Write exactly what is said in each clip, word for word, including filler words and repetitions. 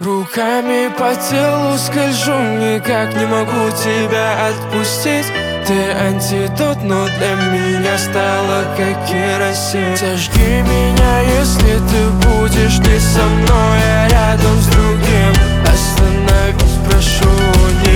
Руками по телу скольжу, никак не могу тебя отпустить. Ты антидот, но для меня стала как керосин. Сожги меня, если ты будешь не со мной, а рядом с другим. Остановись, прошу, не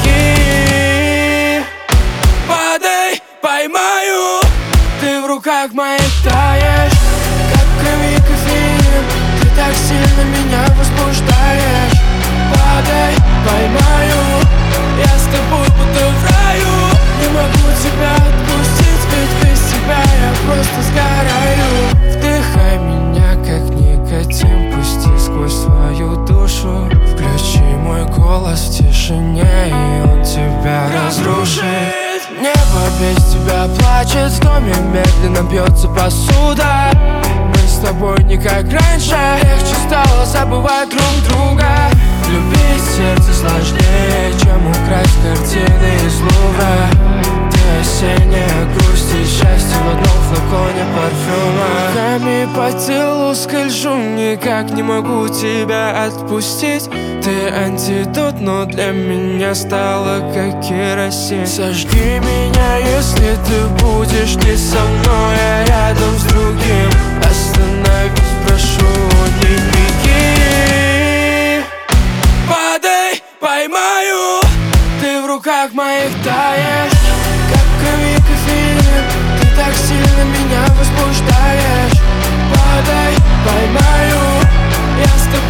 беги. Падай, поймаю. Ты в руках моих таешь, как в крови кофеин. Ты так сильно меня возбуждаешь. Падай, поймаю. Я с тобой будто в раю. Не могу тебя отпустить, ведь без тебя я просто сгораю. Вдыхай меня как никотин, пусти сквозь свою душу. Включи мой голос в тишине, и он тебя разрушит. Небо без тебя плачет, в доме медленно бьется посуда. Мы с тобой не как раньше, легче стало забывать друг друга. Любить сердце сложнее, чем украсть картины из Лувра. Ты осенняя грусть и счастье в одном флаконе парфюма. Руками по телу скольжу, никак не могу тебя отпустить. Ты антидот, но для меня стала как керосин. Сожги меня, если ты будешь не со мной, а рядом с другим. Остановись, прошу, не беги. Падай, поймаю. Ты в руках моих таешь, как в крови кофеин. Ты так сильно меня возбуждаешь. Падай, поймаю. Я с тобой